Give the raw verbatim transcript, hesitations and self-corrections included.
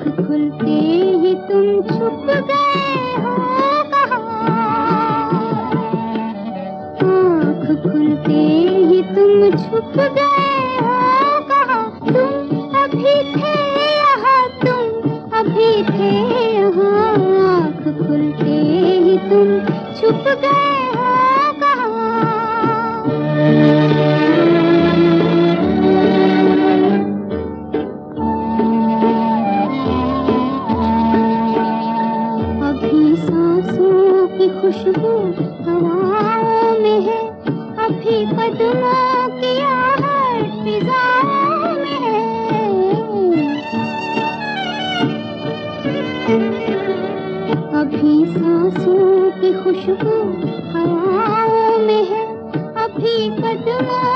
खुलते ही तुम छुप गए हो कहाँ? आँख खुलते ही तुम छुप गए हो कहाँ? तुम अभी थे यहाँ, तुम अभी थे यहाँ। आँख खुलते ही तुम छुप गए हो कहाँ? सांसों की खुशबू हवाओं में है, अभी कदमों की आहट फिजाओं में है। अभी सांसों की खुशबू हवाओं में है, अभी कदमों